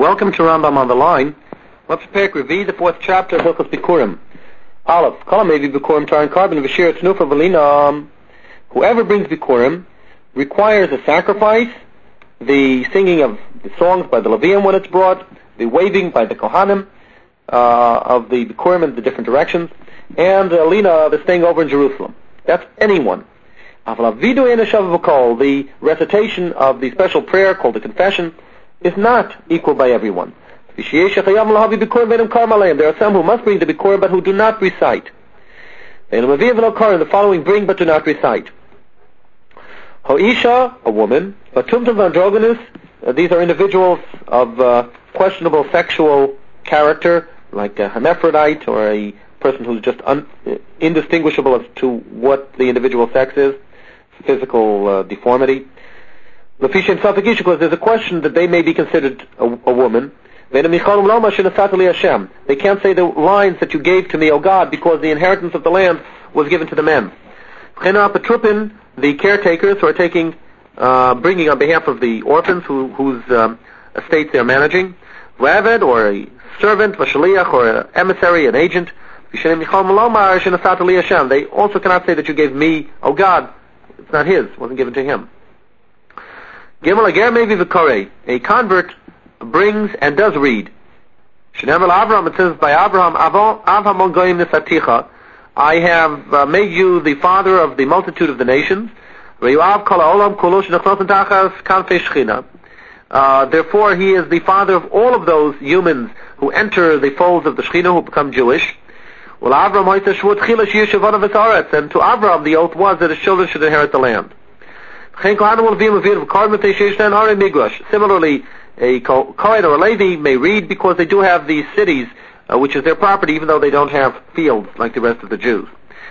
Welcome to Rambam on the line. Let's review the 4th chapter of Hilchos Bikurim. Aleph, Kol Mevi Bikurim Taran Carbon V'Shir Tnufa V'Lina. Whoever brings Bikurim requires a sacrifice, the singing of the songs by the Levium when it's brought, the waving by the Kohanim of the Bikurim in the different directions, and Lina, the staying over in Jerusalem. That's anyone. The recitation of the special prayer called the confession is not equal by everyone. There are some who must bring the Bikurim but who do not recite. The following bring but do not recite. Ha'isha, a woman, Batumtum Vandrogonus, these are individuals of questionable sexual character, like a hermaphrodite or a person who's just indistinguishable as to what the individual sex is, physical deformity. Because there's a question that they may be considered a woman. They can't say the lines that you gave to me, O God, because the inheritance of the land was given to the men. The caretakers who are bringing on behalf of the orphans whose estates they are managing, or a servant, or an emissary, an agent. They also cannot say that you gave me, O God. It's not his, it wasn't given to him. A convert brings and does read. It says by Abraham, I have made you the father of the multitude of the nations. Therefore he is the father of all of those humans who enter the folds of the Shekhinah, who become Jewish. And to Abraham the oath was that his children should inherit the land. Similarly, a Kohen or a Levi may read because they do have these cities, which is their property, even though they don't have fields like the rest of the Jews.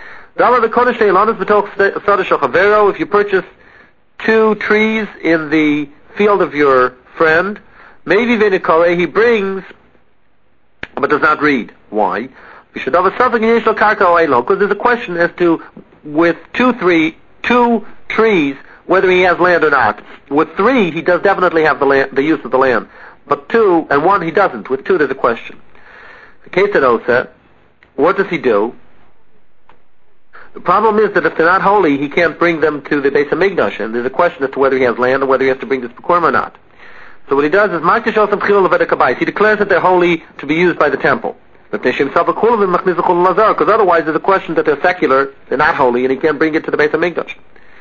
If you purchase 2 trees in the field of your friend, maybe he brings but does not read. Why? Because there's a question as to with 2 trees whether he has land or not. With 3 he does definitely have the use of the land, but 2 and 1 he doesn't. With 2 there's a question. The case at Osa, what does he do? The problem is that if they're not holy, he can't bring them to the Beis HaMikdash, and there's a question as to whether he has land or whether he has to bring this Bikurim or not. So what he does is, he declares that they're holy to be used by the temple. Because otherwise there's a question that they're secular, they're not holy, and he can't bring it to the Beis HaMikdash.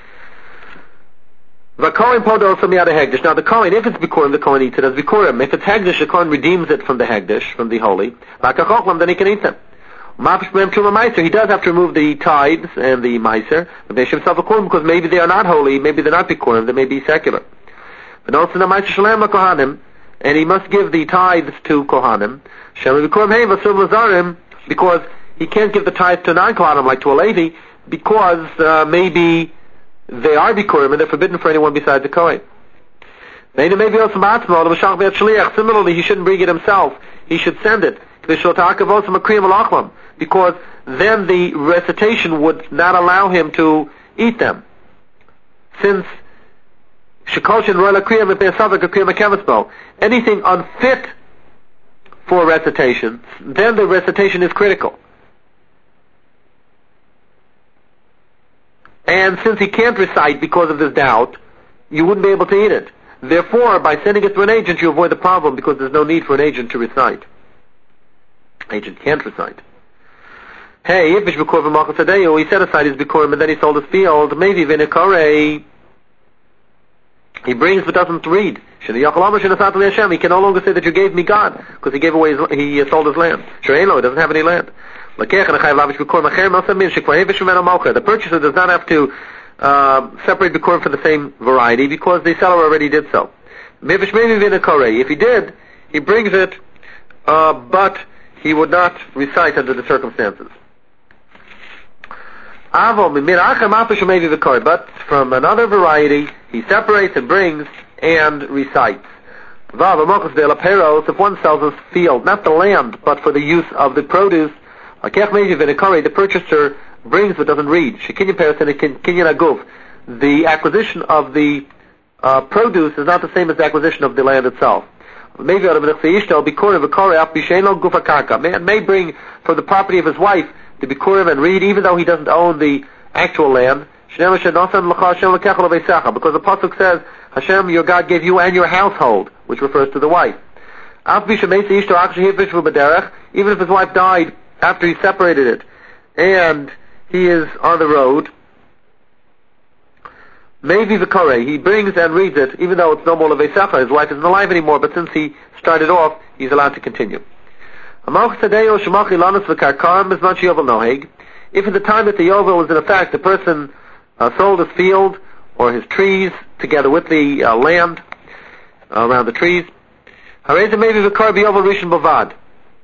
Now the Kohen, if it's Bikurim, the Kohen eats it as Bikurim. If it's Hegdish, the Kohen redeems it from the Hegdish, from the holy. Then he can eat them. He does have to remove the tithes and the Meiser, because maybe they are not holy, maybe they're not Bikurim, they may be secular. And he must give the tithes to Kohanim, because he can't give the tithes to non-Kohanim, like to a Levi, because maybe they are Bikurim and they're forbidden for anyone besides the Kohen. Similarly, he shouldn't bring it himself, he should send it. Because then the recitation would not allow him to eat them. Since anything unfit for recitation, then the recitation is critical. And since he can't recite because of this doubt, you wouldn't be able to eat it. Therefore, by sending it to an agent, you avoid the problem because there's no need for an agent to recite. Agent can't recite. Hey, if he set aside his Bikurim and then he sold his field, maybe Vinekore, he brings but doesn't read. He can no longer say that you gave me God, because he gave away he sold his land. He doesn't have any land. The purchaser does not have to separate Bikurim for the same variety because the seller already did so. If he did, he brings it, but he would not recite under the circumstances. But from another variety, he separates and brings and recites. If one sells his field, not the land, but for the use of the produce, the purchaser brings but doesn't read. The acquisition of the produce is not the same as the acquisition of the land itself. Maybe man may bring from the property of his wife the bikurim and read, even though he doesn't own the actual land. Because the pasuk says, Hashem, your God, gave you and your household, which refers to the wife. Even if his wife died after he separated it, and he is on the road, maybe Vikore, he brings and reads it, even though it's no more Levesecha, his wife isn't alive anymore, but since he started off, he's allowed to continue. If in the time that the Yovel was in effect, the person sold his field or his trees together with the land around the trees, maybe Vikore Yovel Rishon Bavad.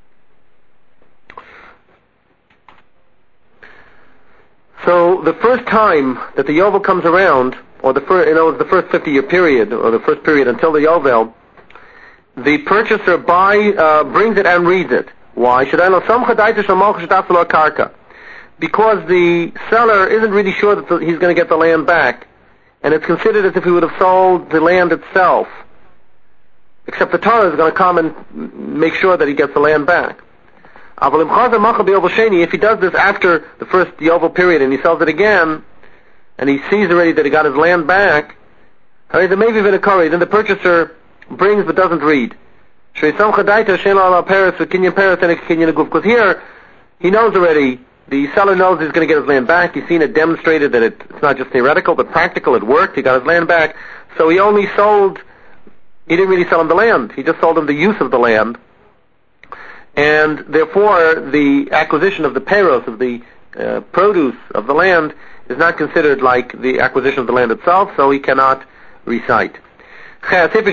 So the first time that the Yovel comes around, or the first 50-year period, or the first period until the Yovel, the purchaser brings it and reads it. Why? Because the seller isn't really sure that he's going to get the land back, and it's considered as if he would have sold the land itself. Except the Torah is going to come and make sure that he gets the land back. If he does this after the first Yovel period and he sells it again, and he sees already that he got his land back, then the purchaser brings but doesn't read. Because here, he knows already, the seller knows he's going to get his land back. He's seen it demonstrated that it's not just theoretical but practical, it worked, he got his land back. So he didn't really sell him the land, he just sold him the use of the land. And therefore, the acquisition of the peros, of the produce of the land, is not considered like the acquisition of the land itself, so he cannot recite. And he set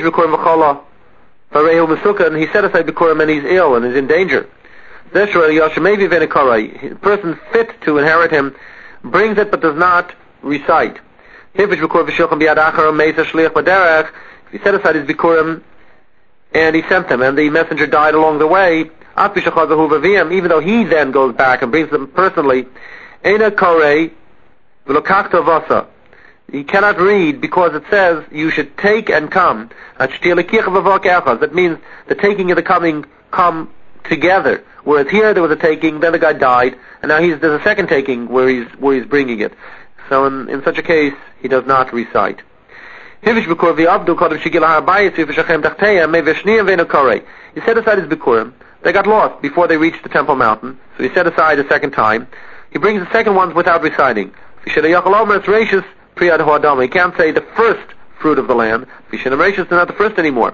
aside bikurim and he's ill and is in danger. The person fit to inherit him brings it but does not recite. If he set aside his bikurim and he sent them and the messenger died along the way, even though he then goes back and brings them personally, he cannot read because it says you should take and come. That means the taking and the coming come together. Whereas here there was a taking, then the guy died, and now there's a second taking where he's bringing it. So in such a case, he does not recite. He set aside his bikurim. They got lost before they reached the Temple Mountain, so he set aside a second time. He brings the second ones without reciting. He can't say the first fruit of the land. They're not the first anymore.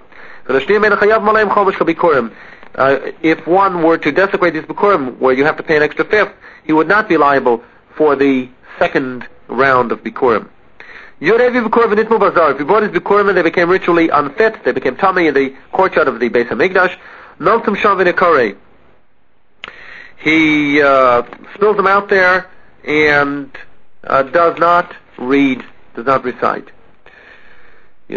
If one were to desecrate these bikurim, where you have to pay an extra fifth, he would not be liable for the second round of bikurim. If he brought his bikurim and they became ritually unfit, they became tummy in the courtyard of the Beis HaMikdash, he spills them out there and does not read, does not recite. If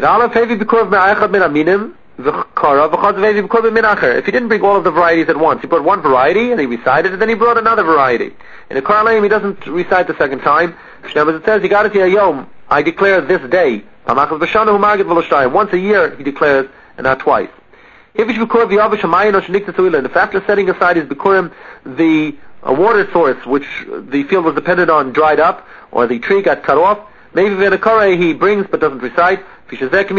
he didn't bring all of the varieties at once, he brought one variety and he recited it, then he brought another variety. In a Karlaim, he doesn't recite the second time. It says, I declare this day. Once a year he declares, and not twice. If after setting aside his bikurim, the water source which the field was dependent on dried up, or the tree got cut off, maybe he brings but doesn't recite. This is like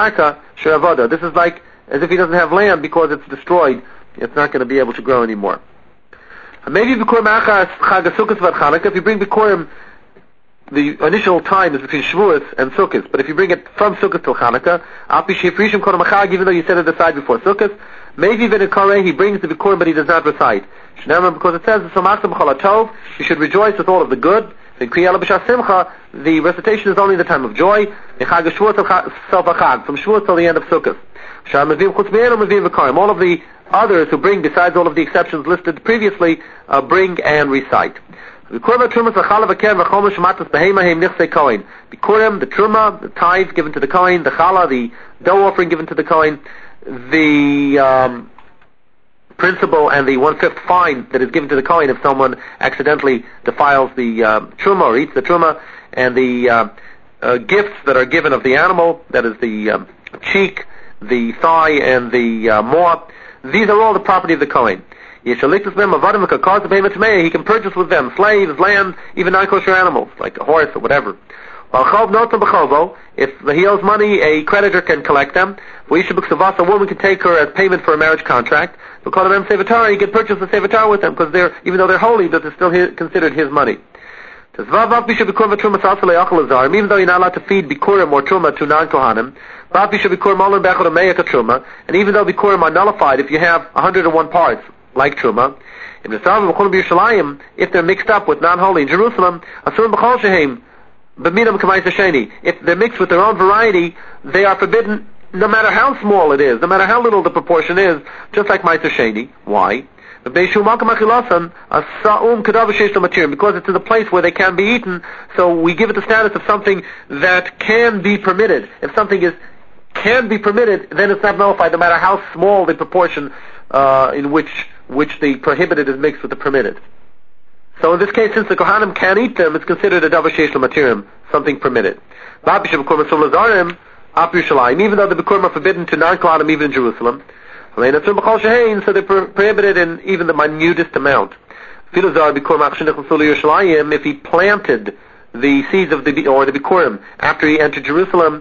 as if he doesn't have land because it's destroyed. It's not going to be able to grow anymore. Maybe if you bring bikurim, the initial time is between Shavuos and Sukkot, but if you bring it from Sukkot till Chanukah, even though you set it aside before Sukkot, maybe he brings the bikurim but he does not recite. Because it says, you should rejoice with all of the good. The recitation is only in the time of joy. From Shavuot till the end of Sukkot. All of the others who bring, besides all of the exceptions listed previously, bring and recite. The bikurim, the truma, the tithe given to the kohen, the challah, the dough offering given to the kohen, the principal and the 1/5 fine that is given to the kohen if someone accidentally defiles the truma or eats the truma, and the gifts that are given of the animal, that is the cheek, the thigh, and the maw. These are all the property of the Kohen. He can purchase with them slaves, land, even non-kosher animals, like a horse or whatever. If he owes money, a creditor can collect them. A woman can take her as payment for a marriage contract. He can purchase the sevatar with them, because even though they're holy, but they're still considered his money. Even though you're not allowed to feed bikurim or truma to non-kohanim, and even though bikurim are nullified if you have 101 parts, like truma, if they're mixed up with non-holy in Jerusalem, if they're mixed with their own variety, they are forbidden no matter how small it is, no matter how little the proportion is, just like Meiser Sheni. Why? Because it's in a place where they can be eaten, so we give it the status of something that can be permitted. If something can be permitted, then it's not nullified, no matter how small the proportion in which the prohibited is mixed with the permitted. So in this case, since the Kohanim can eat them, it's considered a davar sheish l'matirim, something permitted. Even though the bikurim are forbidden to non-Kohanim even in Jerusalem, so they're prohibited in even the minutest amount. If he planted the seeds of the bikurim after he entered Jerusalem,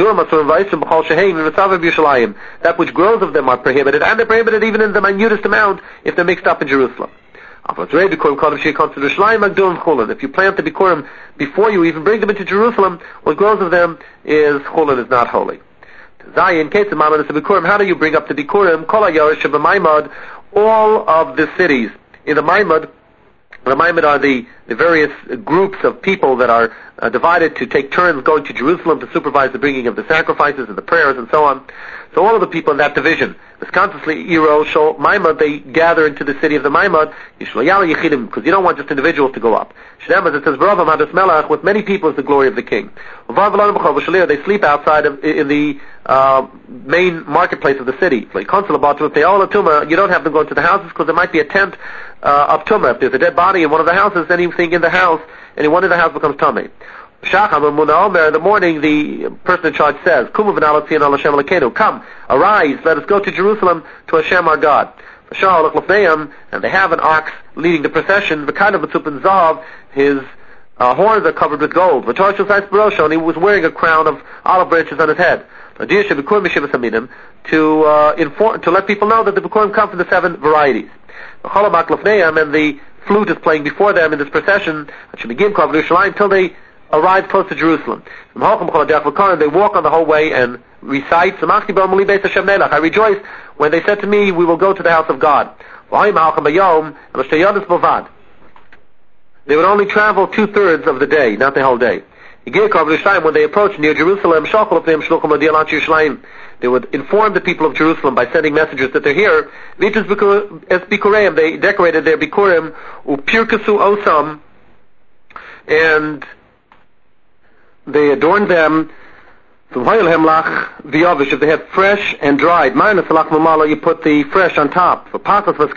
that which grows of them are prohibited, and they're prohibited even in the minutest amount if they're mixed up in Jerusalem. If you plant the bikurim before you even bring them into Jerusalem, what grows of them is chulin, is not holy. In case of Maimad, the bikurim, how do you bring up the bikurim? All of the cities in the Maimad. The Maimad are the various groups of people that are divided to take turns going to Jerusalem to supervise the bringing of the sacrifices and the prayers and so on. So all of the people in that division, Maimad, they gather into the city of the Maimad, because you don't want just individuals to go up. It says, with many people is the glory of the king. They sleep outside in the main marketplace of the city. You don't have them go into the houses, because there might be a tent of tumah. If there's a dead body in one of the houses, anything in the house, anyone in the house becomes tumah. In the morning, the person in charge says, come, arise, let us go to Jerusalem, to Hashem our God. And they have an ox leading the procession, his horns are covered with gold, and he was wearing a crown of olive branches on his head. To let people know that the bikurim come from the 7 varieties. And the flute is playing before them in this procession, until they arrive close to Jerusalem. They walk on the whole way and recite, I rejoice when they said to me, we will go to the house of God. They would only travel 2/3 of the day, not the whole day. When they approached near Jerusalem, they would inform the people of Jerusalem by sending messengers that they're here. They decorated their bikurim, osam, and they adorned them. If they had fresh and dried, you put the fresh on top. For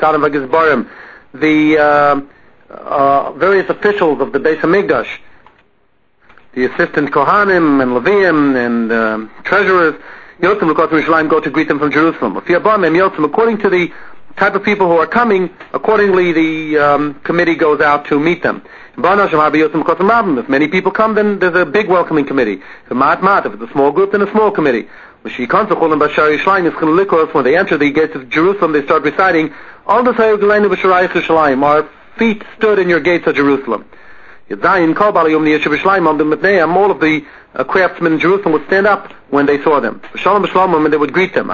the various officials of the Beis Hamikdash, the assistant Kohanim and Leviim and treasurers, go to greet them from Jerusalem. According to the type of people who are coming, accordingly the committee goes out to meet them. If many people come, then there's a big welcoming committee. If it's a small group, then a small committee. When they enter the gates of Jerusalem, they start reciting, our feet stood in your gates of Jerusalem. All of the craftsmen in Jerusalem would stand up when they saw them. And they would greet them.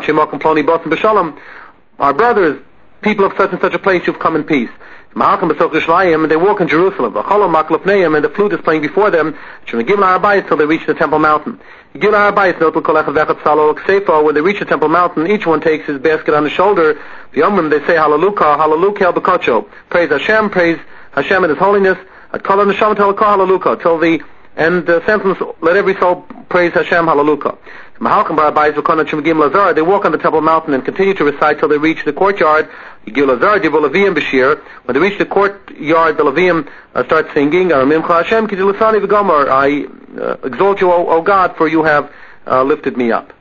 Our brothers, people of such and such a place, you've come in peace. And they walk in Jerusalem. And the flute is playing before them till they reach the Temple Mountain. When they reach the Temple Mountain, each one takes his basket on his shoulder. They say, Hallelujah, praise Hashem and His holiness. Till the end sentence, let every soul praise Hashem, Hallelujah. They walk on the Temple Mountain and continue to recite till they reach the courtyard. When they reach the courtyard, the Leviim start singing, I exalt you, O God, for you have lifted me up.